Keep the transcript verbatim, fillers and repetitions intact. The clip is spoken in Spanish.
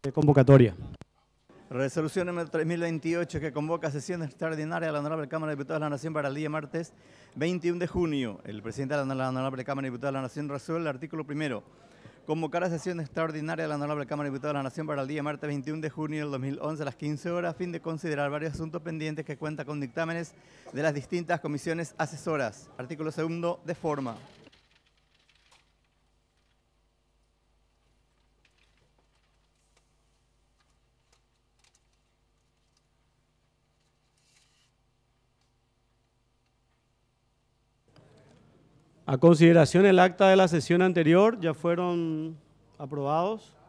de convocatoria. Resolución número tres mil veintiocho que convoca a sesión extraordinaria de la Honorable Cámara de Diputados de la Nación para el día martes veintiuno de junio. El presidente de la Honorable Cámara de Diputados de la Nación resuelve el artículo primero. Convocar a sesión extraordinaria de la Honorable Cámara de Diputados de la Nación para el día martes veintiuno de junio del dos mil once a las quince horas a fin de considerar varios asuntos pendientes que cuentan con dictámenes de las distintas comisiones asesoras. Artículo segundo de forma. A consideración el acta de la sesión anterior ya fueron aprobados.